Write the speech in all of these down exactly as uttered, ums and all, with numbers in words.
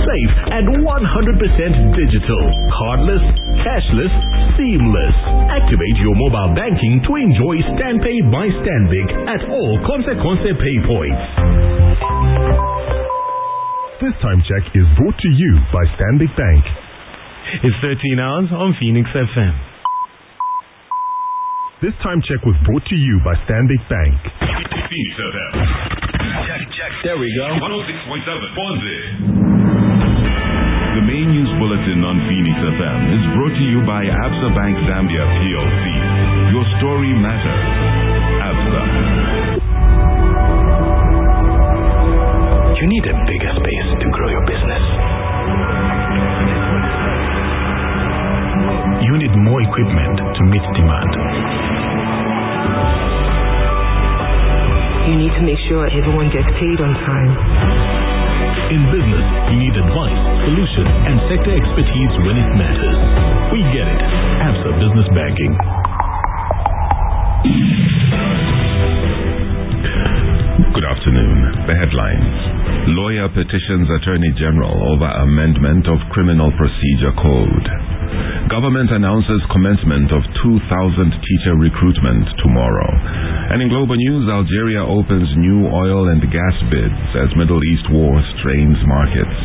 safe, and one hundred percent digital. Cardless, cashless, seamless. Activate your mobile banking to enjoy StanPay by Stanbic at all Consequence Pay points. This time check is brought to you by Stanbic Bank. It's thirteen hours on Phoenix F M. This time check was brought to you by Stanbic Bank. Phoenix F M. Check, check. There we go. one oh six point seven. Bonzi. The main news bulletin on Phoenix F M is brought to you by Absa Bank Zambia P L C. Your story matters. Absa. You need a bigger space to grow your business. You need more equipment to meet demand. You need to make sure everyone gets paid on time. In business, you need advice, solution, and sector expertise when it matters. We get it. Absa Business Banking. Good afternoon. The headlines. Lawyer petitions Attorney General over amendment of Criminal Procedure Code. Government announces commencement of two thousand teacher recruitment tomorrow. And in global news, Algeria opens new oil and gas bids as Middle East war strains markets.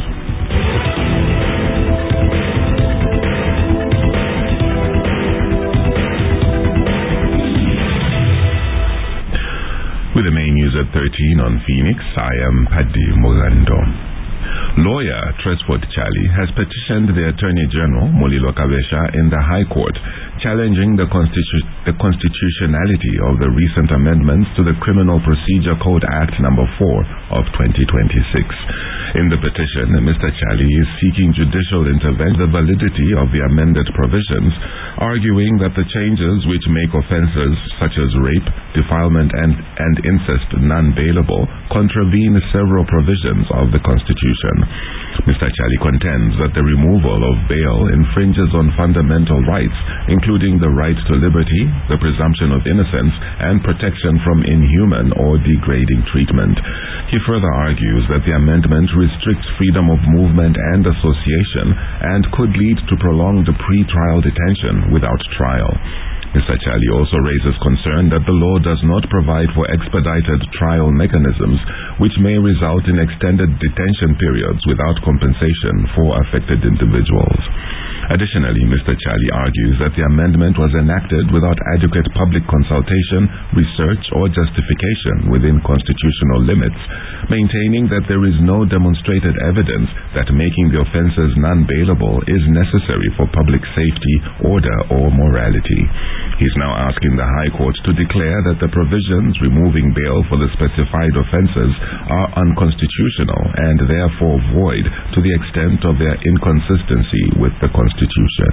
With the main news at thirteen on Phoenix, I am Paddy Mogando. Lawyer Tresford Chali has petitioned the Attorney General, Molilo Kabesha, in the High Court, challenging the, constitu- the constitutionality of the recent amendments to the Criminal Procedure Code Act number four of twenty twenty-six. In the petition, Mister Chali is seeking judicial intervention in the validity of the amended provisions, arguing that the changes which make offences such as rape, defilement, and, and incest non-bailable contravene several provisions of the Constitution. Mister Chali contends that the removal of bail infringes on fundamental rights, including the right to liberty, the presumption of innocence, and protection from inhuman or degrading treatment. He further argues that the amendment restricts freedom of movement and association and could lead to prolonged pre-trial detention without trial. Mister Chali also raises concern that the law does not provide for expedited trial mechanisms, which may result in extended detention periods without compensation for affected individuals. Additionally, Mister Chali argues that the amendment was enacted without adequate public consultation, research, or justification within constitutional limits, maintaining that there is no demonstrated evidence that making the offences non-bailable is necessary for public safety, order, or morality. He is now asking the High Court to declare that the provisions removing bail for the specified offences are unconstitutional and therefore void to the extent of their inconsistency with the Constitution.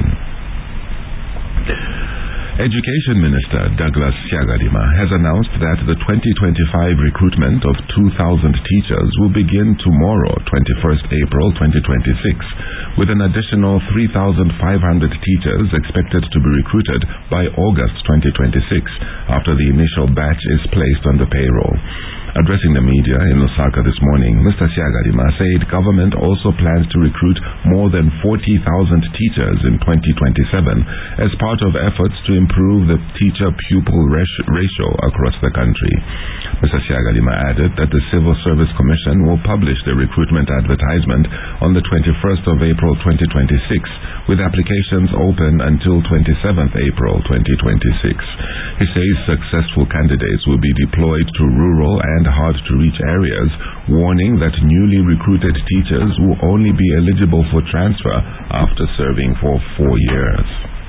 Education Minister Douglas Syagalima has announced that the twenty twenty-five recruitment of two thousand teachers will begin tomorrow, twenty-first April twenty twenty-six, with an additional three thousand five hundred teachers expected to be recruited by August twenty twenty-six, after the initial batch is placed on the payroll. Addressing the media in Lusaka this morning, Mister Syagalima said government also plans to recruit more than forty thousand teachers in twenty twenty-seven as part of efforts to improve the teacher-pupil ratio across the country. Mister Syagalima added that the Civil Service Commission will publish the recruitment advertisement on the twenty-first of April twenty twenty-six, with applications open until twenty-seventh April twenty twenty-six. He says successful candidates will be deployed to rural and hard-to-reach areas, warning that newly recruited teachers will only be eligible for transfer after serving for four years.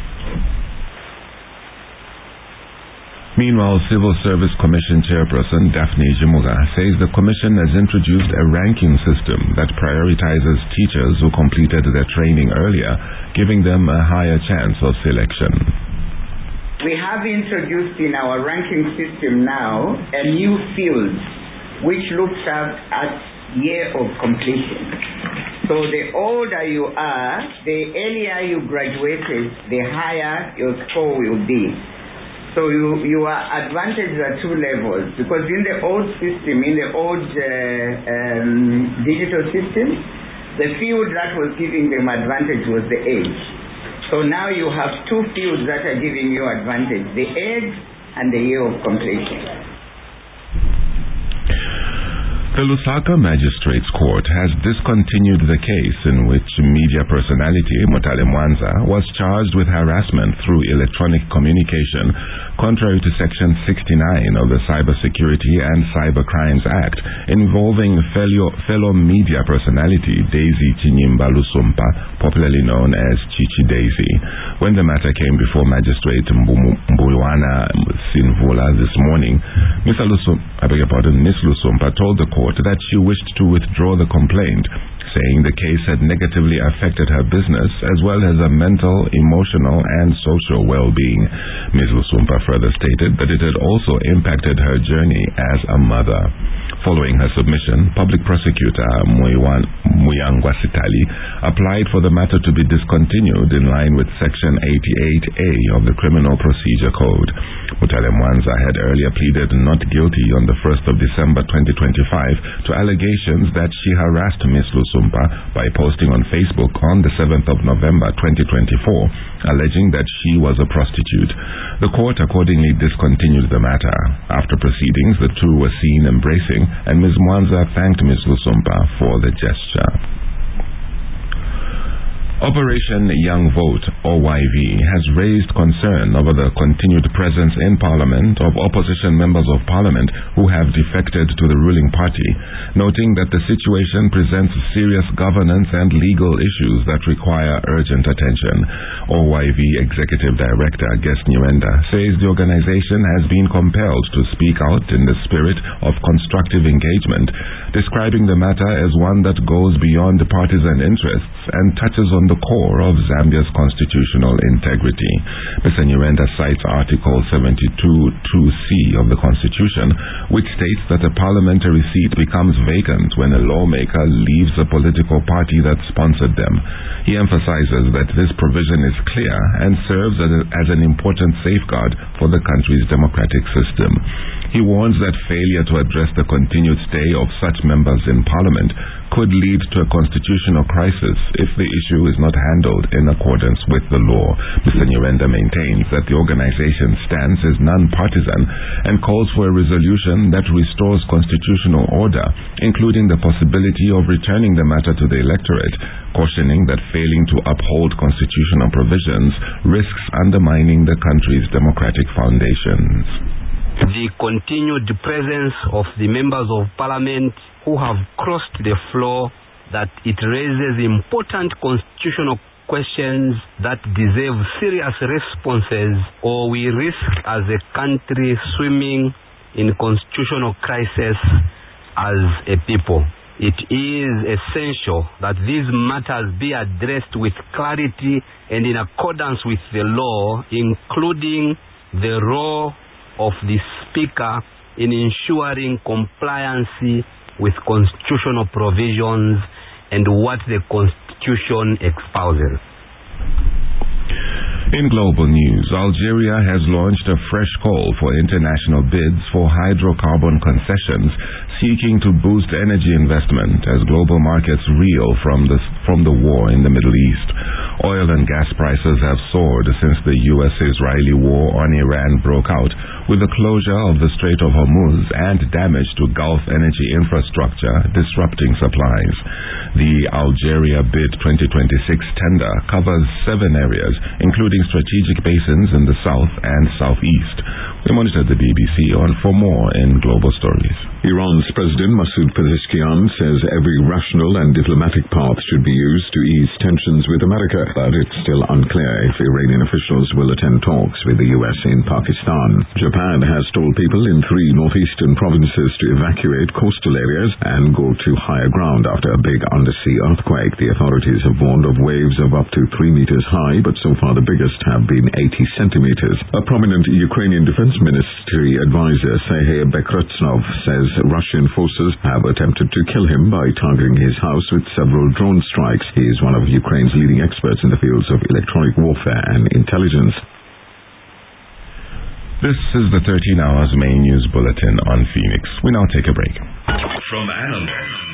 Meanwhile, Civil Service Commission Chairperson Daphne Jimuga says the Commission has introduced a ranking system that prioritizes teachers who completed their training earlier, giving them a higher chance of selection. We have introduced in our ranking system now a new field which looks at, at year of completion. So the older you are, the earlier you graduated, the higher your score will be. So you, you are advantaged at two levels, because in the old system, in the old uh, um, digital system, The field that was giving them advantage was the age. So now you have two fields that are giving you advantage, the age and the year of completion. The Lusaka Magistrates Court has discontinued the case in which media personality Mutale Mwanza was charged with harassment through electronic communication, contrary to Section sixty-nine of the Cybersecurity and Cybercrimes Act, involving fellow, fellow media personality Daisy Chinyimba Lusumpa, popularly known as Chichi Daisy. When the matter came before Magistrate Mbuywana Sinvula this morning, Miz Lusumpa, I beg your pardon, Miz Lusumpa told the court that she wished to withdraw the complaint, saying the case had negatively affected her business as well as her mental, emotional, and social well-being. Miz Lusumpa further stated that it had also impacted her journey as a mother. Following her submission, Public Prosecutor Muyangwa Sitali applied for the matter to be discontinued in line with Section eighty-eight A of the Criminal Procedure Code. Mutale Mwanza had earlier pleaded not guilty on the first of December twenty twenty-five to allegations that she harassed Miz Lusumpa by posting on Facebook on the seventh of November twenty twenty-four, alleging that she was a prostitute. The court accordingly discontinued the matter. After proceedings, the two were seen embracing, and Miz Mwanza thanked Miz Lusumpa for the gesture. Operation Young Vote, or Y V, has raised concern over the continued presence in Parliament of opposition members of Parliament who have defected to the ruling party, noting that the situation presents serious governance and legal issues that require urgent attention. O Y V Executive Director Guest Nyirenda says the organization has been compelled to speak out in the spirit of constructive engagement, describing the matter as one that goes beyond partisan interests and touches on the core of Zambia's constitutional integrity. Mister Nyirenda cites Article seventy-two two C of the Constitution, which states that a parliamentary seat becomes vacant when a lawmaker leaves a political party that sponsored them. He emphasizes that this provision is clear and serves as, a, as an important safeguard for the country's democratic system. He warns that failure to address the continued stay of such members in Parliament could lead to a constitutional crisis if the issue is not handled in accordance with the law. Mister Nyirenda maintains that the organization's stance is non-partisan and calls for a resolution that restores constitutional order, including the possibility of returning the matter to the electorate, cautioning that failing to uphold constitutional provisions risks undermining the country's democratic foundations. The continued presence of the members of Parliament who have crossed the floor, that it raises important constitutional questions that deserve serious responses, or we risk as a country swimming in constitutional crisis as a people. It is essential that these matters be addressed with clarity and in accordance with the law, including the role of the Speaker in ensuring compliance with constitutional provisions and what the Constitution espouses. In global news, Algeria has launched a fresh call for international bids for hydrocarbon concessions, seeking to boost energy investment as global markets reel from the, from the war in the Middle East. Oil and gas prices have soared since the U S-Israeli war on Iran broke out, with the closure of the Strait of Hormuz and damage to Gulf energy infrastructure disrupting supplies. The Algeria Bid twenty twenty-six tender covers seven areas, including strategic basins in the south and southeast. We monitored the B B C on for more in global stories. Iran's President Masoud Pezeshkian says every rational and diplomatic path should be used to ease tensions with America, but it's still unclear if Iranian officials will attend talks with the U S in Pakistan. Japan has told people in three northeastern provinces to evacuate coastal areas and go to higher ground after a big undersea earthquake. The authorities have warned of waves of up to three meters high, but so far the biggest have been eighty centimeters. A prominent Ukrainian Defense Ministry advisor, Sergei Bekhretsnov, says Russian forces have attempted to kill him by targeting his house with several drone strikes. He is one of Ukraine's leading experts in the fields of electronic warfare and intelligence. This is the thirteen hours main news bulletin on Phoenix. We now take a break. From Annalyn.